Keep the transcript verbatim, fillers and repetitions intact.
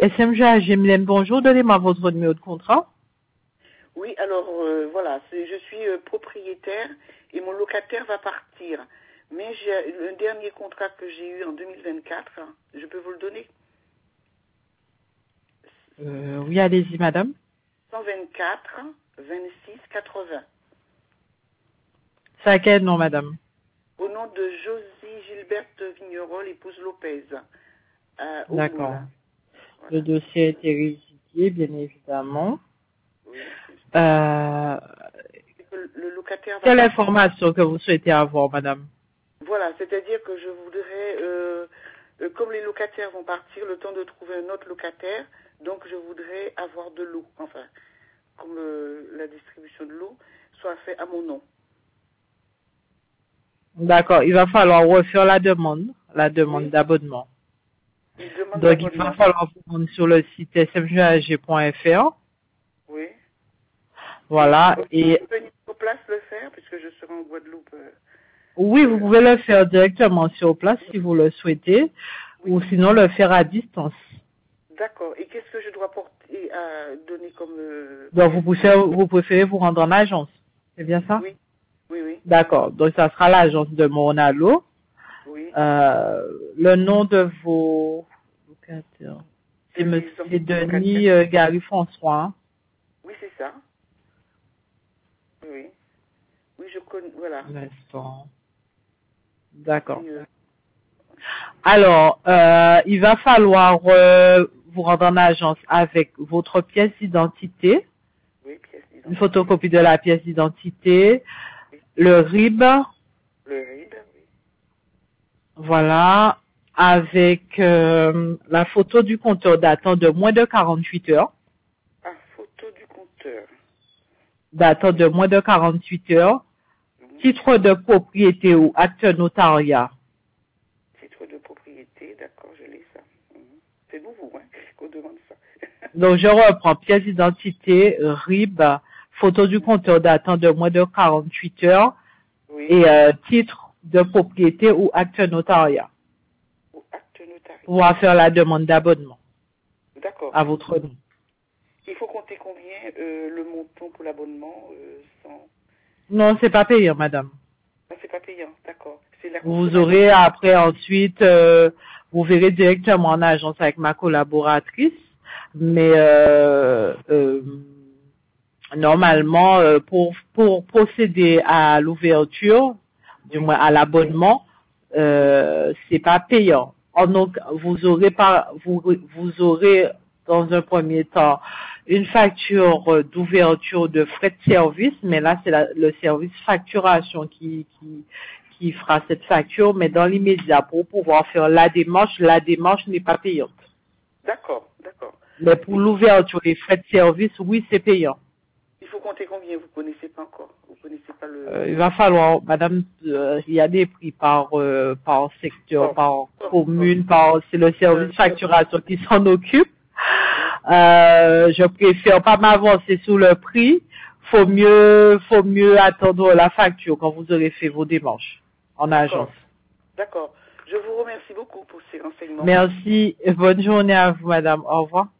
S M G A G, Mylène, bonjour, donnez-moi votre numéro de contrat. Oui, alors euh, voilà, c'est, je suis euh, propriétaire et mon locataire va partir. Mais j'ai le dernier contrat que j'ai eu en deux mille vingt-quatre, hein, je peux vous le donner. Euh, oui, allez-y, madame. cent vingt-quatre, vingt-six, quatre-vingts. C'est à quel nom, madame? Au nom de Josie Gilberte Vignerol, épouse Lopez. Euh, au D'accord. Moule. Le Voilà. dossier a été résidié, bien évidemment. Oui. Euh, C'est que le locataire va quelle partir. information que vous souhaitez avoir, madame? Voilà, c'est-à-dire que je voudrais, euh, euh, comme les locataires vont partir, le temps de trouver un autre locataire, donc je voudrais avoir de l'eau, enfin, comme euh, la distribution de l'eau soit faite à mon nom. D'accord, il va falloir refaire la demande, la demande Oui, d'abonnement. une demande Donc, il va d'abonnement. falloir vous rendre sur le site s m g a g point f r. Oui. Voilà, Et et je peux venir sur place le faire, puisque je serai en Guadeloupe. Euh, oui, vous euh, pouvez le faire directement sur place si vous le souhaitez, oui, ou sinon le faire à distance. d'accord. Et qu'est-ce que je dois porter à donner comme euh, Donc, vous pièce préférez, vous préférez vous rendre en agence. C'est bien ça? Oui, oui, oui, D'accord. Donc, ça sera l'agence de Monalo. oui. Euh, le nom de vos locataires, c'est De mes Monsieur locataires. Denis euh, Gary François. Hein? Oui, c'est ça. Oui. Oui, je connais. Voilà. Un instant. D'accord. Et, euh, Alors, euh, il va falloir euh, vous rendre en agence avec votre pièce d'identité, oui, pièce une d'identité. photocopie de la pièce d'identité, Oui. le R I B, Le R I B, oui. voilà, avec euh, la photo du compteur datant de moins de quarante-huit heures, Ah, photo du compteur. datant de moins de quarante-huit heures, Mhm. titre de propriété ou acte notariat. Titre de propriété, d'accord, je l'ai ça. Mhm. C'est nouveau, hein, qu'on demande ça. Donc, je reprends pièce d'identité, R I B, photo du compteur datant de moins de quarante-huit heures Oui. et euh, titre de propriété ou acte notariat Ou acte notarié. pour pouvoir faire la demande d'abonnement D'accord. à votre nom. Il faut compter combien euh, le montant pour l'abonnement euh, sans... Non, c'est pas payant, madame. Ah, c'est pas payant, d'accord. C'est la Vous consommation. aurez après ensuite, euh, vous verrez directement en agence avec ma collaboratrice, mais euh, euh, normalement, euh, pour pour procéder à l'ouverture, du Oui, moins à l'abonnement, euh, c'est pas payant. En donc, vous aurez pas, vous vous aurez dans un premier temps une facture d'ouverture de frais de service, mais là c'est la- le service facturation qui qui qui fera cette facture, mais dans l'immédiat pour pouvoir faire la démarche, la démarche n'est pas payante. d'accord, d'accord. Mais pour Et l'ouverture des frais de service, oui, c'est payant. il faut compter combien? Vous connaissez pas encore. Vous connaissez pas Euh, le... il va falloir, madame, euh, il y a des prix par euh, par secteur, Oh, par oh, oh. commune, par c'est le Euh, service facturation qui s'en occupe. oui, Euh, je préfère pas m'avancer sur le prix. Faut mieux, faut mieux attendre la facture quand vous aurez fait vos démarches en agence. d'accord, d'accord. Je vous remercie beaucoup pour ces renseignements. Merci. Bonne journée à vous, madame. Au revoir.